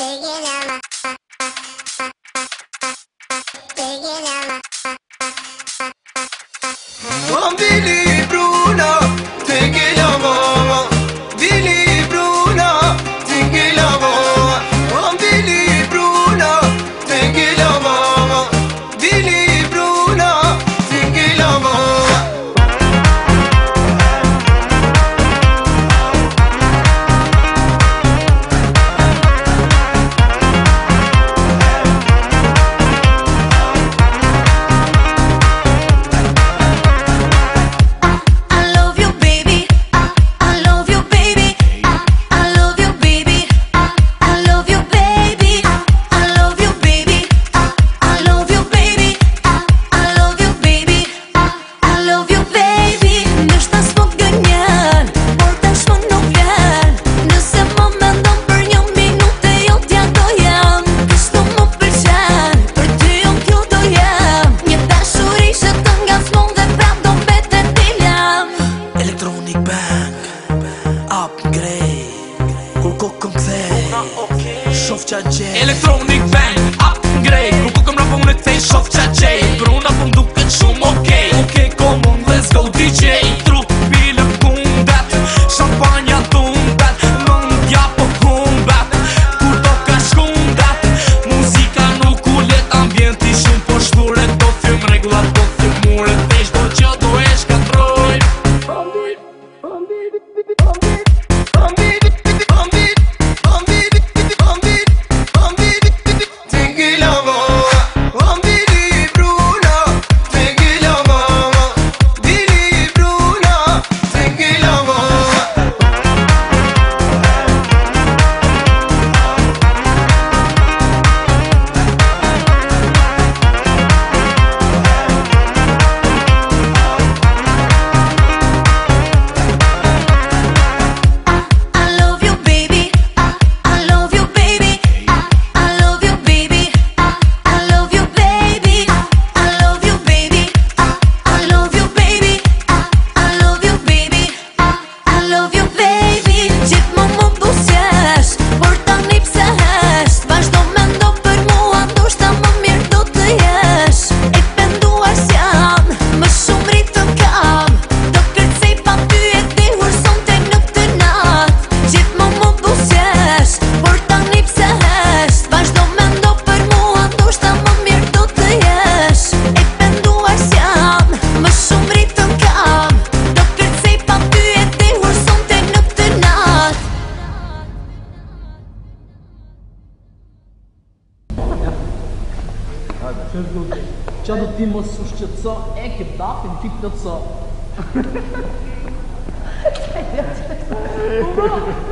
Vili Bruno, take la mama. Vili Bruno, take la mama. Vili Bruno, take la mama. Vili Bruno, take la mama. Electronic Bang, upgrade. Nuk u këm rapo unë të thej shof qa qej. Për unë apo m'duket shumë okej. Okej, come on, let's go DJ. Trupi lë kundet, shampanja tundet, mëndja po humbet. Kur do ka shkundet, muzika nuk u let. Ambienti shumë po shturet, do thym regullat, do thym muret. Vesh do që do e shkatroj. Qa do ti mos u shqetëso, e ke dapin ti plotëso.